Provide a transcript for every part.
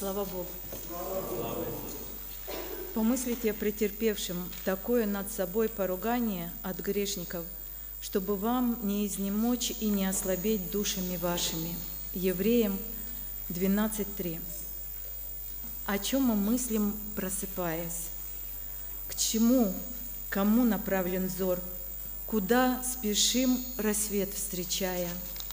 Слава Богу. Помыслите о претерпевшем такое над собой поругание от грешников, чтобы вам не изнемочь и не ослабеть душами вашими. Евреям 12:3. О чем мы мыслим, просыпаясь? К чему, кому направлен взор? Куда спешим, рассвет встречая?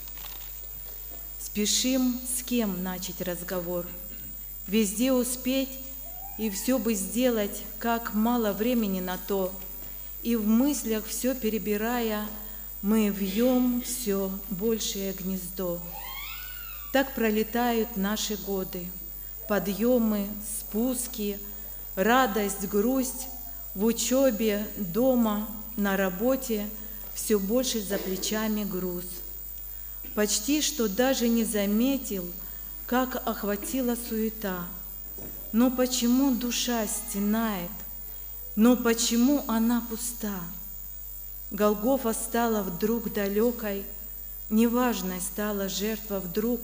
Спешим с кем начать разговор? Везде успеть и все бы сделать, как мало времени на то, и в мыслях все перебирая, мы вьем все большее гнездо. Так пролетают наши годы, подъемы, спуски, радость, грусть, в учебе, дома, на работе все больше за плечами груз. Почти что даже не заметил, как охватила суета. Но почему душа стенает? Но почему она пуста? Голгофа стала вдруг далекой, неважной стала жертва вдруг.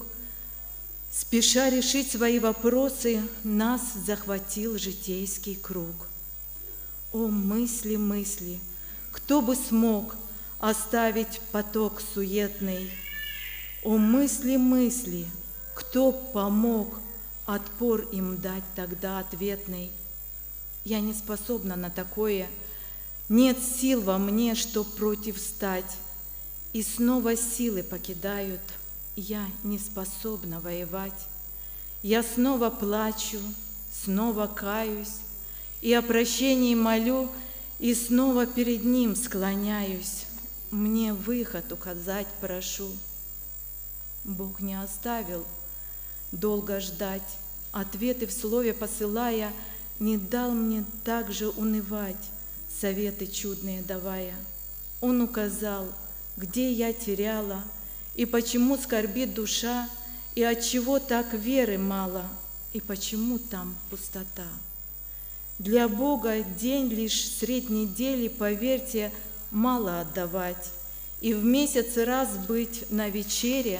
Спеша решить свои вопросы, нас захватил житейский круг. О, мысли, мысли, кто бы смог оставить поток суетный? О, мысли, мысли, кто помог отпор им дать тогда ответный? Я не способна на такое, нет сил во мне, чтоб против стать. И снова силы покидают, я не способна воевать. Я снова плачу, снова каюсь, и о прощении молю, и снова перед Ним склоняюсь. Мне выход указать прошу. Бог не оставил долго ждать, ответы в слове посылая, не дал мне также унывать, советы чудные давая. Он указал, где я теряла, и почему скорбит душа, и отчего так веры мало, и почему там пустота. Для Бога день лишь средь недели, поверьте, мало отдавать, и в месяц раз быть на вечере,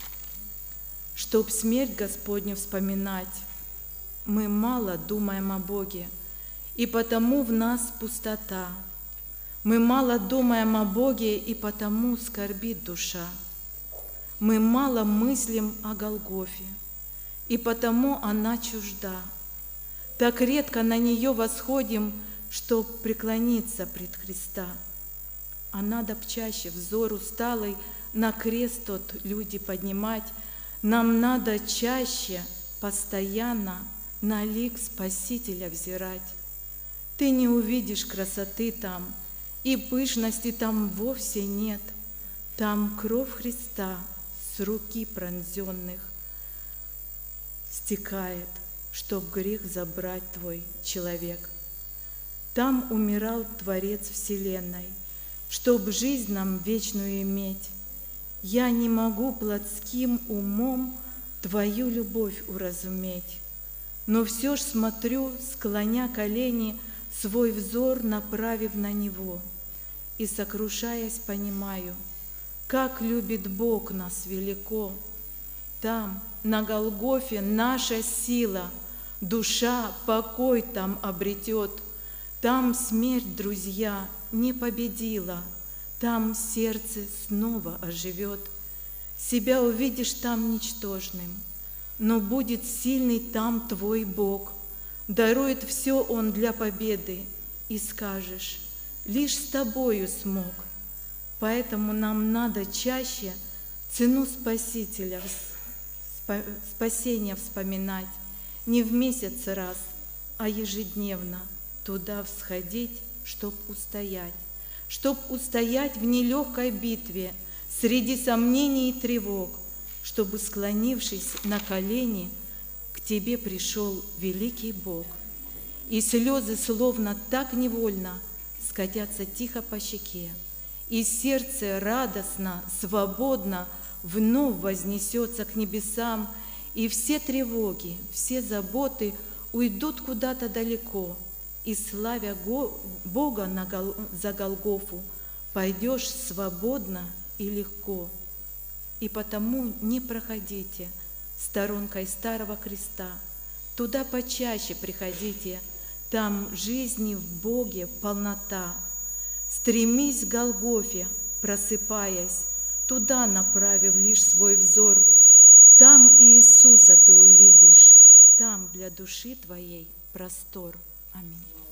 чтоб смерть Господню вспоминать. Мы мало думаем о Боге, и потому в нас пустота. Мы мало думаем о Боге, и потому скорбит душа. Мы мало мыслим о Голгофе, и потому она чужда. Так редко на нее восходим, чтоб преклониться пред Христа. А надо б чаще взор усталый на крест тот люди поднимать. Нам надо чаще, постоянно на лик Спасителя взирать. Ты не увидишь красоты там, и пышности там вовсе нет. Там кровь Христа с руки пронзенных стекает, чтоб грех забрать твой человек. Там умирал Творец вселенной, чтоб жизнь нам вечную иметь. Я не могу плотским умом Твою любовь уразуметь, но все ж смотрю, склоня колени, свой взор направив на Него, и, сокрушаясь, понимаю, как любит Бог нас велико. Там, на Голгофе, наша сила, душа покой там обретет. Там смерть, друзья, не победила, там сердце снова оживет. Себя увидишь там ничтожным, но будет сильный там твой Бог. Дарует все Он для победы, и скажешь, лишь с тобою смог. Поэтому нам надо чаще цену Спасителя, спасения вспоминать, не в месяц раз, а ежедневно туда всходить, чтоб устоять в нелегкой битве среди сомнений и тревог, чтобы, склонившись на колени, к тебе пришел великий Бог. И слезы словно так невольно скатятся тихо по щеке, и сердце радостно, свободно вновь вознесется к небесам, и все тревоги, все заботы уйдут куда-то далеко, и, славя Бога за Голгофу, пойдешь свободно и легко. И потому не проходите сторонкой старого креста, Туда почаще приходите, там жизни в Боге полнота. Стремись к Голгофе, просыпаясь, туда направив лишь свой взор. Там Иисуса ты увидишь, там для души твоей простор. Аминь.